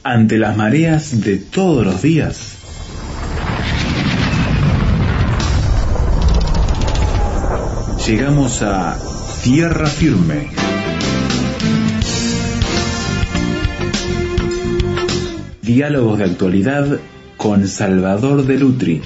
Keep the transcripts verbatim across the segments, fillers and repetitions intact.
ante las mareas de todos los días. Llegamos a tierra firme. Diálogos de actualidad con Salvador de Lutri.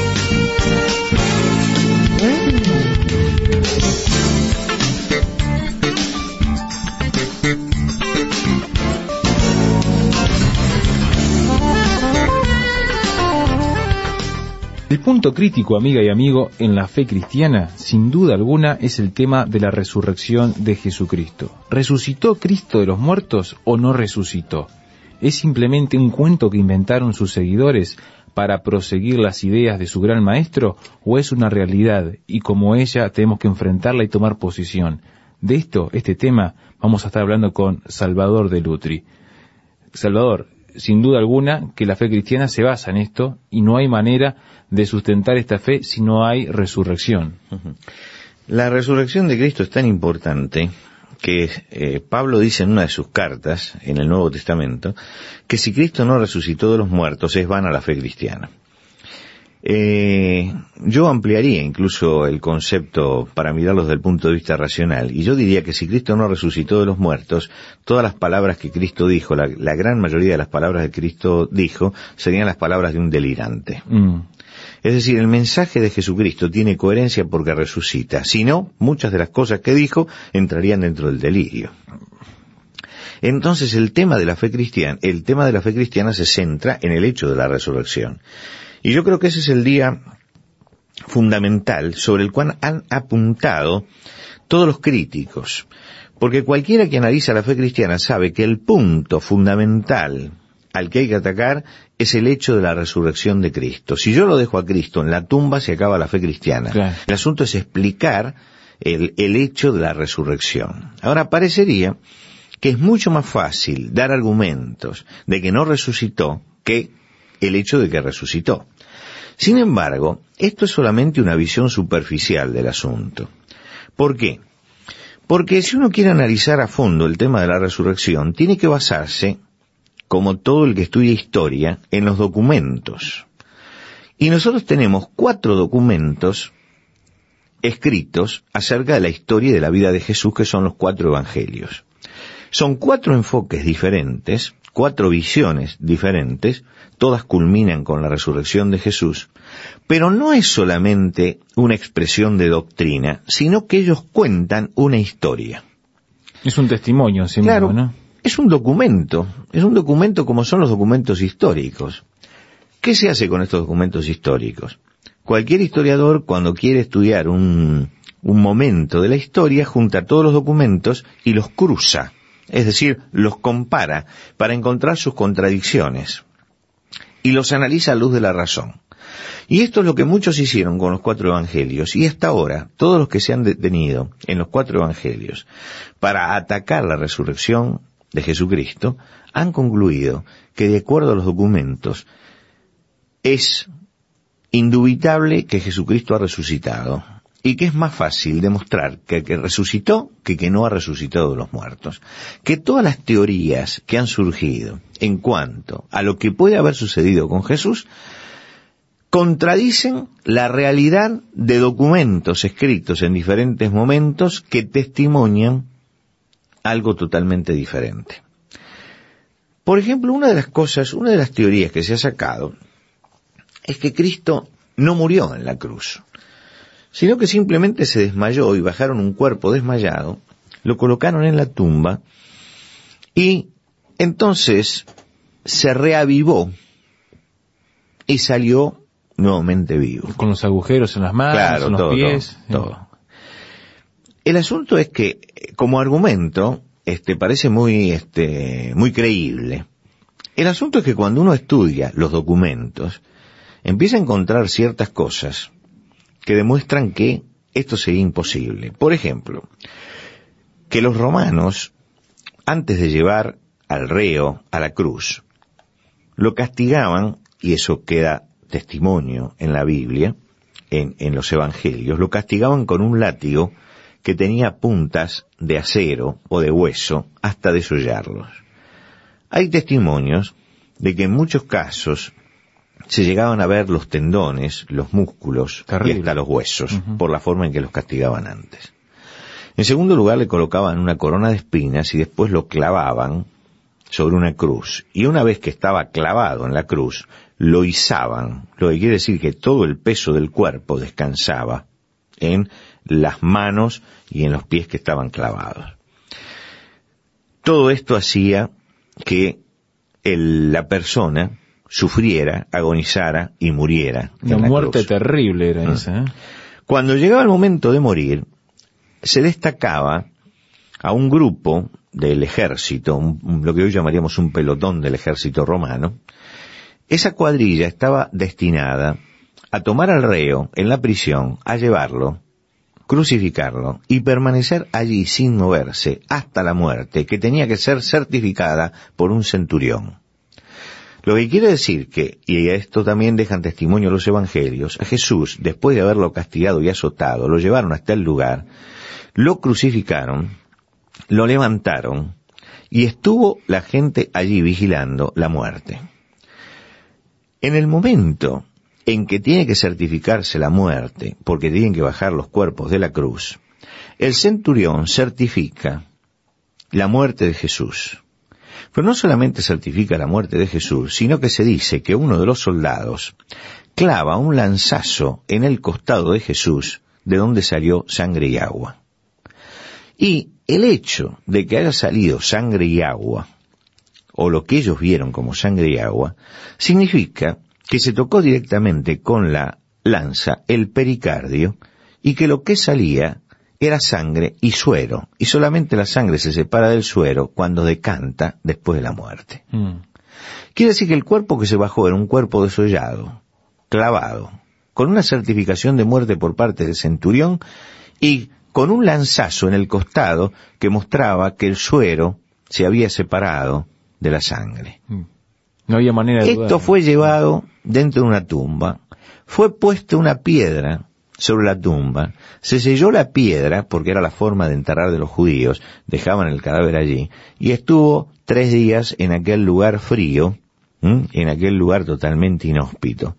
El punto crítico, amiga y amigo, en la fe cristiana, sin duda alguna, es el tema de la resurrección de Jesucristo. ¿Resucitó Cristo de los muertos o no resucitó? ¿Es simplemente un cuento que inventaron sus seguidores para proseguir las ideas de su gran maestro, o es una realidad y como ella tenemos que enfrentarla y tomar posición? De esto, este tema, vamos a estar hablando con Salvador de Lutri. Salvador, sin duda alguna que la fe cristiana se basa en esto y no hay manera de sustentar esta fe si no hay resurrección. La resurrección de Cristo es tan importante que eh, Pablo dice en una de sus cartas, en el Nuevo Testamento, que si Cristo no resucitó de los muertos es vana la fe cristiana. Eh, yo ampliaría incluso el concepto para mirarlo desde el punto de vista racional, y yo diría que si Cristo no resucitó de los muertos, todas las palabras que Cristo dijo, la, la gran mayoría de las palabras que Cristo dijo, serían las palabras de un delirante. Mm. Es decir, el mensaje de Jesucristo tiene coherencia porque resucita. Si no, muchas de las cosas que dijo entrarían dentro del delirio. Entonces, el tema de la fe cristiana, el tema de la fe cristiana se centra en el hecho de la resurrección. Y yo creo que ese es el día fundamental sobre el cual han apuntado todos los críticos. Porque cualquiera que analiza la fe cristiana sabe que el punto fundamental al que hay que atacar es el hecho de la resurrección de Cristo. Si yo lo dejo a Cristo en la tumba, se acaba la fe cristiana. Claro. El asunto es explicar el, el hecho de la resurrección. Ahora, parecería que es mucho más fácil dar argumentos de que no resucitó que el hecho de que resucitó. Sin embargo, esto es solamente una visión superficial del asunto. ¿Por qué? Porque si uno quiere analizar a fondo el tema de la resurrección, tiene que basarse, como todo el que estudia historia, en los documentos. Y nosotros tenemos cuatro documentos escritos acerca de la historia y de la vida de Jesús, que son los cuatro evangelios. Son cuatro enfoques diferentes, cuatro visiones diferentes, todas culminan con la resurrección de Jesús, pero no es solamente una expresión de doctrina, sino que ellos cuentan una historia. Es un testimonio, sí claro, mismo, ¿no? Es un documento, es un documento como son los documentos históricos. ¿Qué se hace con estos documentos históricos? Cualquier historiador, cuando quiere estudiar un, un momento de la historia, junta todos los documentos y los cruza. Es decir, los compara para encontrar sus contradicciones y los analiza a luz de la razón. Y esto es lo que muchos hicieron con los cuatro evangelios, y hasta ahora, todos los que se han detenido en los cuatro evangelios para atacar la resurrección de Jesucristo, han concluido que de acuerdo a los documentos es indubitable que Jesucristo ha resucitado. Y que es más fácil demostrar que, que resucitó que que no ha resucitado de los muertos. Que todas las teorías que han surgido en cuanto a lo que puede haber sucedido con Jesús contradicen la realidad de documentos escritos en diferentes momentos que testimonian algo totalmente diferente. Por ejemplo, una de las cosas, una de las teorías que se ha sacado es que Cristo no murió en la cruz, sino que simplemente se desmayó y bajaron un cuerpo desmayado, lo colocaron en la tumba y entonces se reavivó y salió nuevamente vivo. Con los agujeros en las manos, claro, en los todo, pies. Todo, todo. El asunto es que, como argumento, este, parece muy, este, muy creíble. El asunto es que cuando uno estudia los documentos, empieza a encontrar ciertas cosas que demuestran que esto sería imposible. Por ejemplo, que los romanos, antes de llevar al reo a la cruz, lo castigaban, y eso queda testimonio en la Biblia, en, en los evangelios, lo castigaban con un látigo que tenía puntas de acero o de hueso hasta desollarlos. Hay testimonios de que en muchos casos se llegaban a ver los tendones, los músculos Terrible. y hasta los huesos, Uh-huh. por la forma en que los castigaban antes. En segundo lugar, le colocaban una corona de espinas y después lo clavaban sobre una cruz. Y una vez que estaba clavado en la cruz, lo izaban, lo que quiere decir que todo el peso del cuerpo descansaba en las manos y en los pies que estaban clavados. Todo esto hacía que el, la persona sufriera, agonizara y muriera. Una en la muerte cruz. terrible era Mm. esa, ¿eh? Cuando llegaba el momento de morir, se destacaba a un grupo del ejército, un, un, lo que hoy llamaríamos un pelotón del ejército romano. Esa cuadrilla estaba destinada a tomar al reo en la prisión, a llevarlo, crucificarlo y permanecer allí sin moverse hasta la muerte, que tenía que ser certificada por un centurión. Lo que quiere decir que, y esto también dejan testimonio los evangelios, a Jesús, después de haberlo castigado y azotado, lo llevaron hasta el lugar, lo crucificaron, lo levantaron, y estuvo la gente allí vigilando la muerte. En el momento en que tiene que certificarse la muerte, porque tienen que bajar los cuerpos de la cruz, el centurión certifica la muerte de Jesús. Pero no solamente certifica la muerte de Jesús, sino que se dice que uno de los soldados clava un lanzazo en el costado de Jesús, de donde salió sangre y agua. Y el hecho de que haya salido sangre y agua, o lo que ellos vieron como sangre y agua, significa que se tocó directamente con la lanza el pericardio, y que lo que salía era sangre y suero, y solamente la sangre se separa del suero cuando decanta después de la muerte. Mm. Quiere decir que el cuerpo que se bajó era un cuerpo desollado, clavado, con una certificación de muerte por parte del centurión y con un lanzazo en el costado que mostraba que el suero se había separado de la sangre. Mm. No había manera de Esto dudar. fue llevado dentro de una tumba, fue puesta una piedra sobre la tumba, se selló la piedra, porque era la forma de enterrar de los judíos, dejaban el cadáver allí, y estuvo tres días en aquel lugar frío, ¿m? en aquel lugar totalmente inhóspito.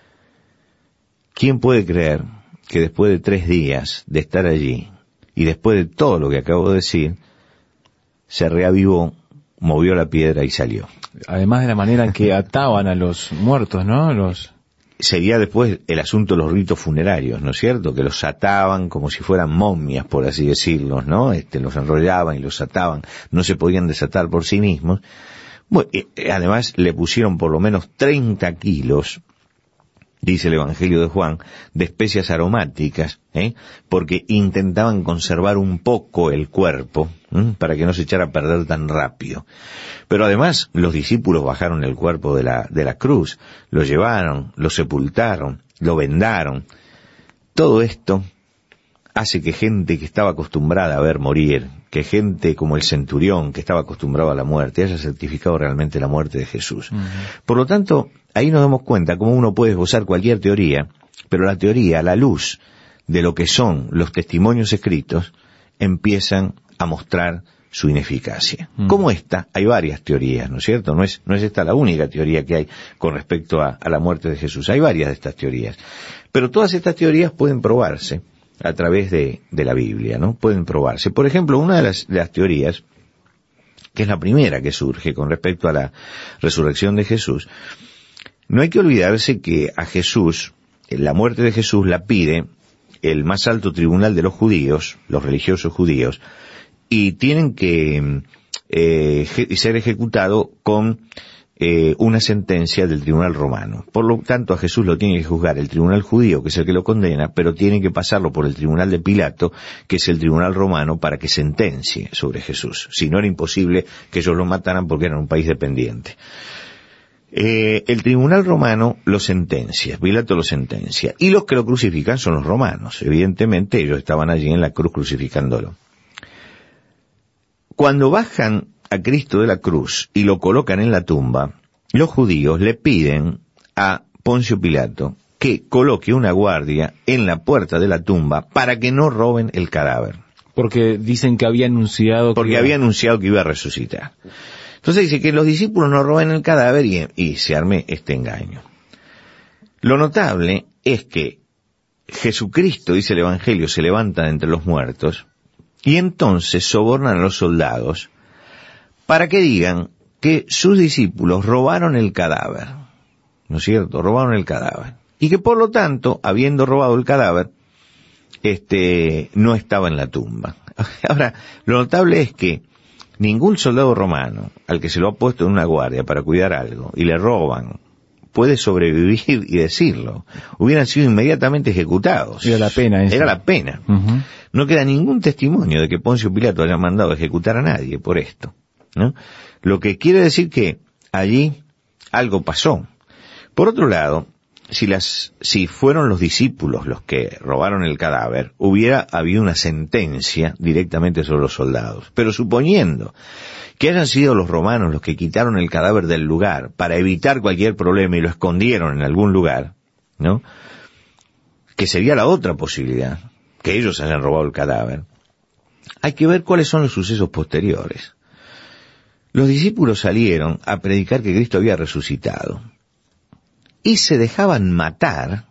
¿Quién puede creer que después de tres días de estar allí, y después de todo lo que acabo de decir, se reavivó, movió la piedra y salió? Además de la manera en que ataban a los muertos, ¿no? Los... Sería después el asunto de los ritos funerarios, ¿no es cierto? Que los ataban como si fueran momias, por así decirlo, ¿no? Este, los enrollaban y los ataban, no se podían desatar por sí mismos. Bueno, eh, además le pusieron por lo menos treinta kilos, dice el Evangelio de Juan, de especias aromáticas, ¿eh? Porque intentaban conservar un poco el cuerpo, ¿eh? Para que no se echara a perder tan rápido. Pero además los discípulos bajaron el cuerpo de la, de la cruz, lo llevaron, lo sepultaron, lo vendaron. Todo esto hace que gente que estaba acostumbrada a ver morir, que gente como el centurión que estaba acostumbrado a la muerte, haya certificado realmente la muerte de Jesús. Uh-huh. Por lo tanto, ahí nos damos cuenta cómo uno puede esbozar cualquier teoría, pero la teoría, a la luz de lo que son los testimonios escritos, empiezan a mostrar su ineficacia. Mm. Como esta, hay varias teorías, ¿no es cierto? No es, no es esta la única teoría que hay con respecto a, a la muerte de Jesús. Hay varias de estas teorías. Pero todas estas teorías pueden probarse a través de, de la Biblia, ¿no? Pueden probarse. Por ejemplo, una de las, de las teorías, que es la primera que surge con respecto a la resurrección de Jesús, no hay que olvidarse que a Jesús, la muerte de Jesús la pide el más alto tribunal de los judíos, los religiosos judíos, y tienen que eh, ser ejecutado con eh, una sentencia del tribunal romano. Por lo tanto, a Jesús lo tiene que juzgar el tribunal judío, que es el que lo condena, pero tiene que pasarlo por el tribunal de Pilato, que es el tribunal romano, para que sentencie sobre Jesús. Si no, era imposible que ellos lo mataran porque eran un país dependiente. Eh, el tribunal romano lo sentencia, Pilato lo sentencia, y los que lo crucifican son los romanos. Evidentemente, ellos estaban allí en la cruz crucificándolo. Cuando bajan a Cristo de la cruz y lo colocan en la tumba, los judíos le piden a Poncio Pilato que coloque una guardia en la puerta de la tumba para que no roben el cadáver. Porque dicen que había anunciado que Porque iba... había anunciado que iba a resucitar. Entonces dice que los discípulos no roban el cadáver y, y se arme este engaño. Lo notable es que Jesucristo, dice el Evangelio, se levanta de entre los muertos y entonces sobornan a los soldados para que digan que sus discípulos robaron el cadáver, ¿no es cierto? Robaron el cadáver. Y que por lo tanto, habiendo robado el cadáver, este, no estaba en la tumba. Ahora, lo notable es que ningún soldado romano, al que se lo ha puesto en una guardia para cuidar algo, y le roban, puede sobrevivir y decirlo. Hubieran sido inmediatamente ejecutados. Era la pena eso. Era la pena. Uh-huh. No queda ningún testimonio de que Poncio Pilato haya mandado a ejecutar a nadie por esto, ¿no? Lo que quiere decir que allí algo pasó. Por otro lado, si las, si fueron los discípulos los que robaron el cadáver, hubiera habido una sentencia directamente sobre los soldados. Pero suponiendo que hayan sido los romanos los que quitaron el cadáver del lugar para evitar cualquier problema y lo escondieron en algún lugar, ¿no? Que sería la otra posibilidad, que ellos hayan robado el cadáver. Hay que ver cuáles son los sucesos posteriores. Los discípulos salieron a predicar que Cristo había resucitado y se dejaban matar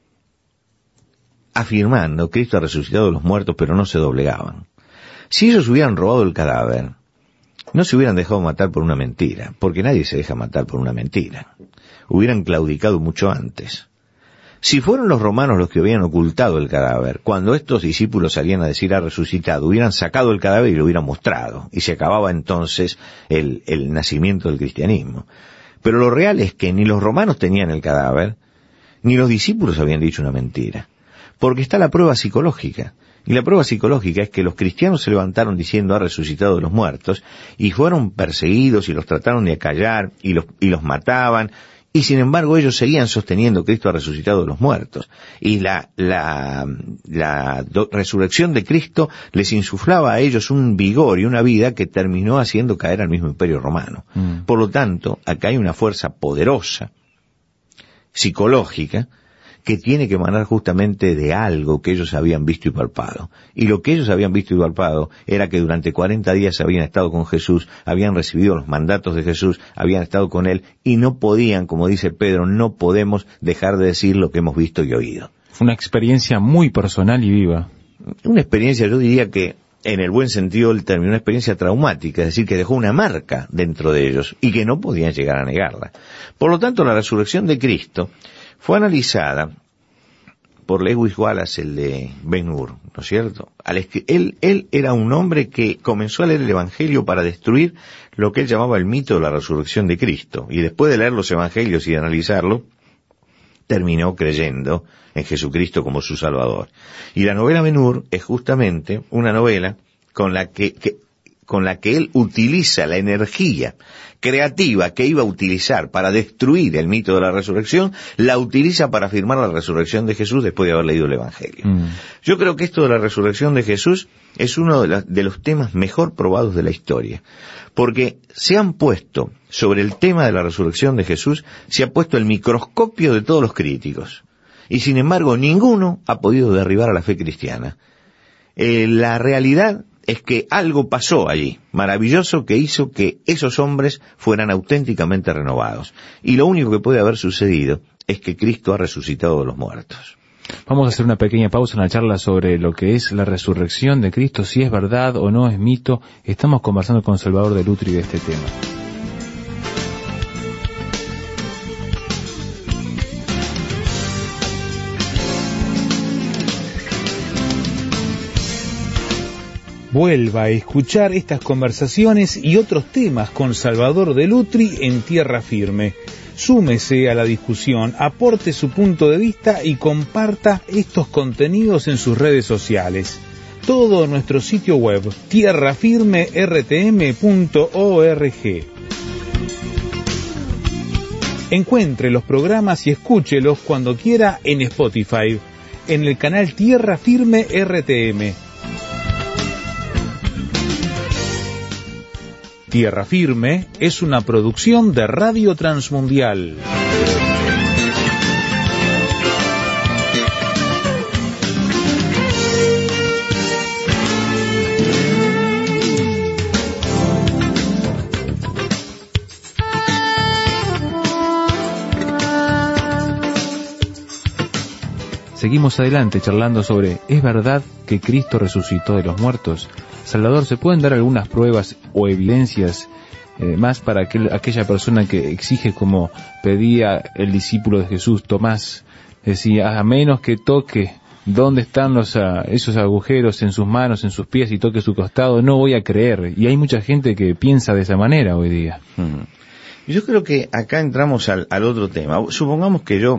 afirmando que Cristo ha resucitado de los muertos, pero no se doblegaban. Si ellos hubieran robado el cadáver, no se hubieran dejado matar por una mentira, porque nadie se deja matar por una mentira. Hubieran claudicado mucho antes. Si fueron los romanos los que habían ocultado el cadáver, cuando estos discípulos salían a decir ha resucitado, hubieran sacado el cadáver y lo hubieran mostrado, y se acababa entonces el, el nacimiento del cristianismo. Pero lo real es que ni los romanos tenían el cadáver, ni los discípulos habían dicho una mentira, porque está la prueba psicológica. Y la prueba psicológica es que los cristianos se levantaron diciendo ha resucitado de los muertos, y fueron perseguidos y los trataron de acallar, y los, y los mataban, y sin embargo ellos seguían sosteniendo que Cristo ha resucitado de los muertos. Y la, la, la do, resurrección de Cristo les insuflaba a ellos un vigor y una vida que terminó haciendo caer al mismo imperio romano. Mm. Por lo tanto, acá hay una fuerza poderosa, psicológica, que tiene que emanar justamente de algo que ellos habían visto y palpado. Y lo que ellos habían visto y palpado era que durante cuarenta días habían estado con Jesús, habían recibido los mandatos de Jesús, habían estado con Él, y no podían, como dice Pedro, no podemos dejar de decir lo que hemos visto y oído. Fue una experiencia muy personal y viva. Una experiencia, yo diría que, en el buen sentido del término, una experiencia traumática, es decir, que dejó una marca dentro de ellos, y que no podían llegar a negarla. Por lo tanto, la resurrección de Cristo fue analizada por Lewis Wallace, el de Ben-Hur, ¿no es cierto? Al él, él era un hombre que comenzó a leer el Evangelio para destruir lo que él llamaba el mito de la resurrección de Cristo. Y después de leer los Evangelios y de analizarlo, terminó creyendo en Jesucristo como su Salvador. Y la novela Ben-Hur es justamente una novela con la que, que con la que él utiliza la energía creativa que iba a utilizar para destruir el mito de la resurrección, la utiliza para afirmar la resurrección de Jesús después de haber leído el Evangelio. Mm. Yo creo que esto de la resurrección de Jesús es uno de, la, de los temas mejor probados de la historia, porque se han puesto sobre el tema de la resurrección de Jesús, se ha puesto el microscopio de todos los críticos, y sin embargo ninguno ha podido derribar a la fe cristiana. Eh, la realidad es que algo pasó allí, maravilloso, que hizo que esos hombres fueran auténticamente renovados. Y lo único que puede haber sucedido es que Cristo ha resucitado de los muertos. Vamos a hacer una pequeña pausa en la charla sobre lo que es la resurrección de Cristo, si es verdad o no es mito. Estamos conversando con Salvador de Lutri de este tema. Vuelva a escuchar estas conversaciones y otros temas con Salvador de Lutri en Tierra Firme. Súmese a la discusión, aporte su punto de vista y comparta estos contenidos en sus redes sociales. Todo en nuestro sitio web, tierra firme r t m punto org. Encuentre los programas y escúchelos cuando quiera en Spotify, en el canal Tierra Firme R T M. Tierra Firme es una producción de Radio Transmundial. seguimos adelante charlando sobre ¿es verdad que Cristo resucitó de los muertos? Salvador, ¿se pueden dar algunas pruebas o evidencias eh, más para aquel, aquella persona que exige, como pedía el discípulo de Jesús, Tomás, decía, a menos que toque dónde están los uh, esos agujeros en sus manos, en sus pies y toque su costado, no voy a creer? Y hay mucha gente que piensa de esa manera hoy día. Hmm. Yo creo que acá entramos al, al otro tema. Supongamos que yo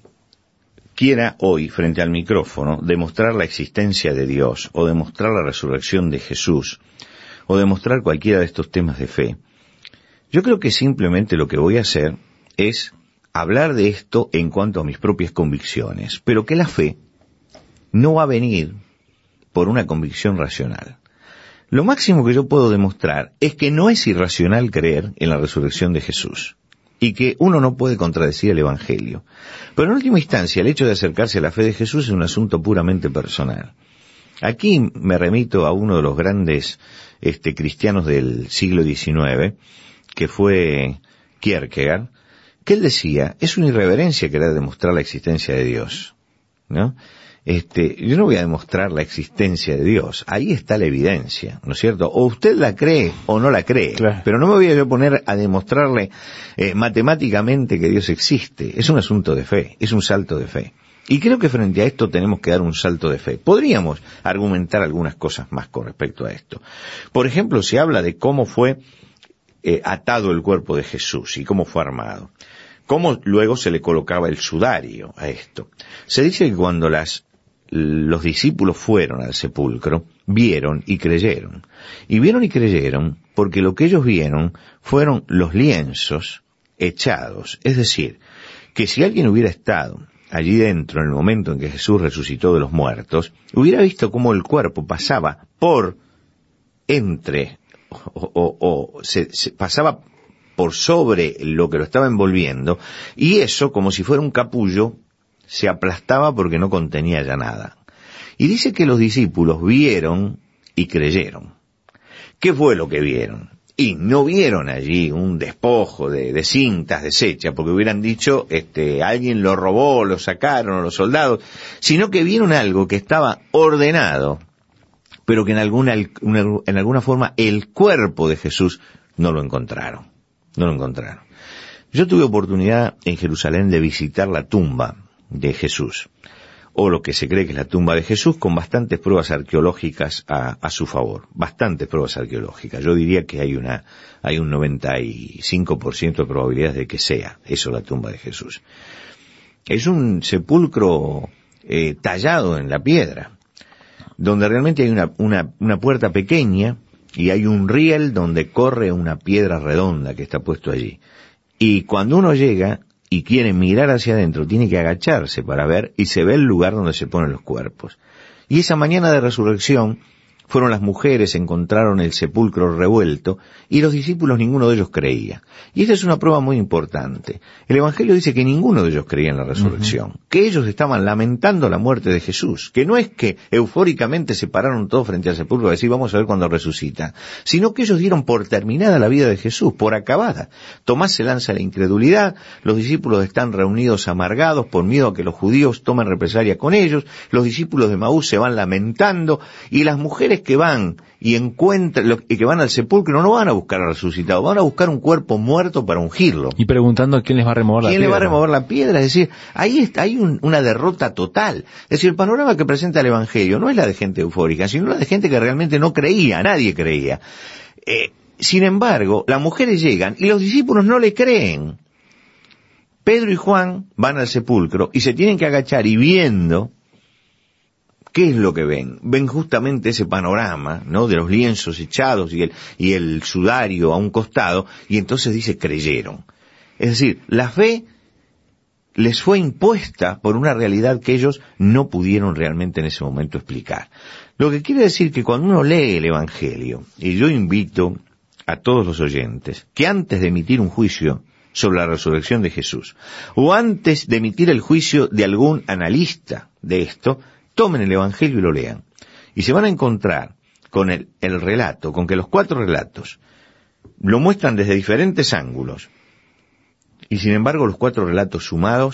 quiera hoy, frente al micrófono, demostrar la existencia de Dios, o demostrar la resurrección de Jesús, o demostrar cualquiera de estos temas de fe. Yo creo que simplemente lo que voy a hacer es hablar de esto en cuanto a mis propias convicciones, pero que la fe no va a venir por una convicción racional. Lo máximo que yo puedo demostrar es que no es irracional creer en la resurrección de Jesús y que uno no puede contradecir el Evangelio. Pero en última instancia, el hecho de acercarse a la fe de Jesús es un asunto puramente personal. Aquí me remito a uno de los grandes este, cristianos del siglo diecinueve, que fue Kierkegaard, que él decía, es una irreverencia querer demostrar la existencia de Dios, ¿no? Este, yo no voy a demostrar la existencia de Dios, ahí está la evidencia, ¿no es cierto? O usted la cree o no la cree, claro. Pero no me voy a yo poner a demostrarle eh, matemáticamente que Dios existe. Es un asunto de fe, es un salto de fe. Y creo que frente a esto tenemos que dar un salto de fe. Podríamos argumentar algunas cosas más con respecto a esto. Por ejemplo, se habla de cómo fue eh, atado el cuerpo de Jesús y cómo fue armado. Cómo luego se le colocaba el sudario a esto. Se dice que cuando las los discípulos fueron al sepulcro, vieron y creyeron. Y vieron y creyeron porque lo que ellos vieron fueron los lienzos echados. Es decir, que si alguien hubiera estado allí dentro en el momento en que Jesús resucitó de los muertos, hubiera visto cómo el cuerpo pasaba por entre, o, o, o se, se pasaba por sobre lo que lo estaba envolviendo, y eso, como si fuera un capullo, se aplastaba porque no contenía ya nada. Y dice que los discípulos vieron y creyeron. ¿Qué fue lo que vieron? Y no vieron allí un despojo de, de cintas deshechas, porque hubieran dicho, este, alguien lo robó, lo sacaron, los soldados, sino que vieron algo que estaba ordenado, pero que en alguna, en alguna forma el cuerpo de Jesús no lo encontraron. No lo encontraron. Yo tuve oportunidad en Jerusalén de visitar la tumba de Jesús, o lo que se cree que es la tumba de Jesús, con bastantes pruebas arqueológicas a, a su favor, bastantes pruebas arqueológicas. Yo diría que hay una, hay un noventa y cinco por ciento de probabilidades de que sea eso la tumba de Jesús. Es un sepulcro eh, tallado en la piedra, donde realmente hay una, una, una puerta pequeña y hay un riel donde corre una piedra redonda que está puesto allí. Y cuando uno llega y quiere mirar hacia adentro, tiene que agacharse para ver, y se ve el lugar donde se ponen los cuerpos. Y esa mañana de resurrección fueron las mujeres, encontraron el sepulcro revuelto, y los discípulos ninguno de ellos creía. Y esta es una prueba muy importante. El Evangelio dice que ninguno de ellos creía en la resurrección, uh-huh. que ellos estaban lamentando la muerte de Jesús, que no es que eufóricamente se pararon todos frente al sepulcro a decir vamos a ver cuándo resucita, sino que ellos dieron por terminada la vida de Jesús, por acabada. Tomás se lanza a la incredulidad, los discípulos están reunidos amargados por miedo a que los judíos tomen represalia con ellos, los discípulos de Maús se van lamentando, y las mujeres que van y encuentran, y que van al sepulcro no van a buscar al resucitado, van a buscar un cuerpo muerto para ungirlo. Y preguntando a quién les va a remover la piedra. ¿Quién le va a remover la piedra? Es decir, ahí está, hay un, una derrota total. Es decir, el panorama que presenta el Evangelio no es la de gente eufórica, sino la de gente que realmente no creía, nadie creía. Eh, sin embargo, las mujeres llegan y los discípulos no le creen. Pedro y Juan van al sepulcro y se tienen que agachar y viendo. ¿Qué es lo que ven? Ven justamente ese panorama, ¿no? De los lienzos echados y el, y el sudario a un costado, y entonces dice creyeron. Es decir, la fe les fue impuesta por una realidad que ellos no pudieron realmente en ese momento explicar. Lo que quiere decir que cuando uno lee el Evangelio, y yo invito a todos los oyentes, que antes de emitir un juicio sobre la resurrección de Jesús, o antes de emitir el juicio de algún analista de esto, tomen el Evangelio y lo lean. Y se van a encontrar con el, el relato, con que los cuatro relatos lo muestran desde diferentes ángulos. Y sin embargo los cuatro relatos sumados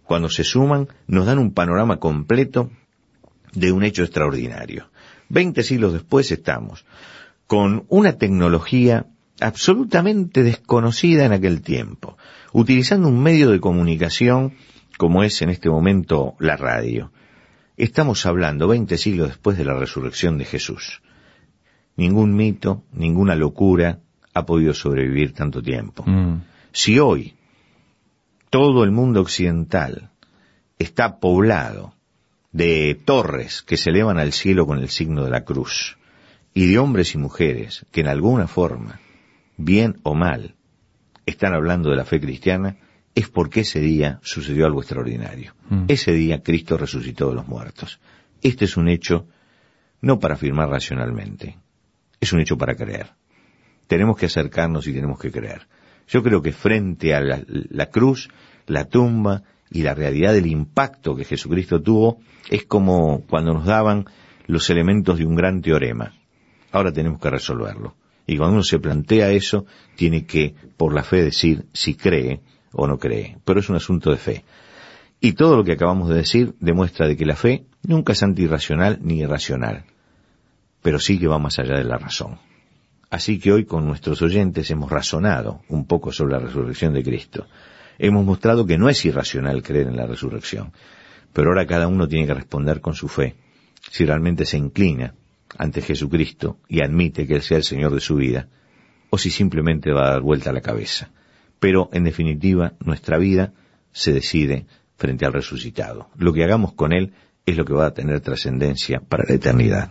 cuando se suman, nos dan un panorama completo de un hecho extraordinario. Veinte siglos después estamos con una tecnología absolutamente desconocida en aquel tiempo, utilizando un medio de comunicación como es en este momento la radio. Estamos hablando veinte siglos después de la resurrección de Jesús. Ningún mito, ninguna locura ha podido sobrevivir tanto tiempo. Mm. Si hoy todo el mundo occidental está poblado de torres que se elevan al cielo con el signo de la cruz, y de hombres y mujeres que en alguna forma, bien o mal, están hablando de la fe cristiana, es porque ese día sucedió algo extraordinario. Mm. Ese día Cristo resucitó de los muertos. Este es un hecho no para afirmar racionalmente, es un hecho para creer. Tenemos que acercarnos y tenemos que creer. Yo creo que frente a la, la cruz, la tumba y la realidad del impacto que Jesucristo tuvo, es como cuando nos daban los elementos de un gran teorema. Ahora tenemos que resolverlo. Y cuando uno se plantea eso, tiene que, por la fe, decir si cree o no cree. Pero es un asunto de fe. Y todo lo que acabamos de decir demuestra de que la fe nunca es antirracional ni irracional, pero sí que va más allá de la razón. Así que hoy con nuestros oyentes hemos razonado un poco sobre la resurrección de Cristo. Hemos mostrado que no es irracional creer en la resurrección, pero ahora cada uno tiene que responder con su fe, si realmente se inclina ante Jesucristo y admite que Él sea el Señor de su vida, o si simplemente va a dar vuelta a la cabeza. Pero, en definitiva, nuestra vida se decide frente al resucitado. Lo que hagamos con Él es lo que va a tener trascendencia para la eternidad.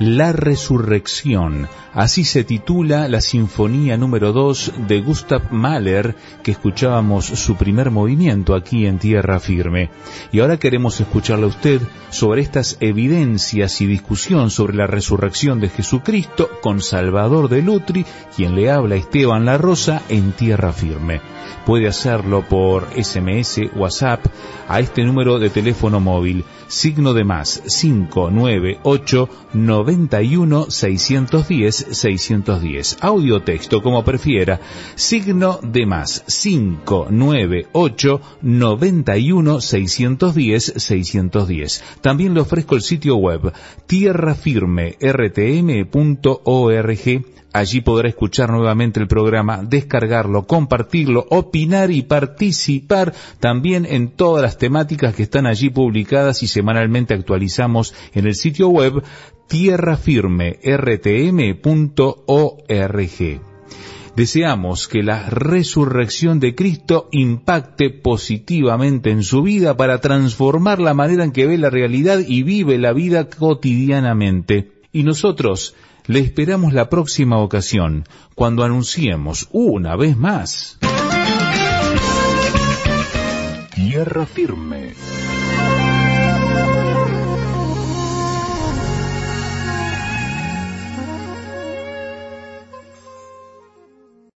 La Resurrección. Así se titula la Sinfonía número dos de Gustav Mahler, que escuchábamos su primer movimiento aquí en Tierra Firme. Y ahora queremos escucharle a usted sobre estas evidencias y discusión sobre la resurrección de Jesucristo con Salvador de Lutri, quien le habla Esteban La Rosa en Tierra Firme. Puede hacerlo por ese eme ese, WhatsApp, a este número de teléfono móvil, signo de más cinco nueve ocho noventa y uno seiscientos diez seiscientos diez. Audio texto como prefiera, signo de más cinco nueve ocho noventa y uno seiscientos diez seiscientos diez. También le ofrezco el sitio web tierra firme r t m punto org. Allí podrá escuchar nuevamente el programa, descargarlo, compartirlo, opinar y participar también en todas las temáticas que están allí publicadas y semanalmente actualizamos en el sitio web tierra firme r t m punto org. Deseamos que la resurrección de Cristo impacte positivamente en su vida para transformar la manera en que ve la realidad y vive la vida cotidianamente. Y nosotros le esperamos la próxima ocasión, cuando anunciemos una vez más Tierra Firme.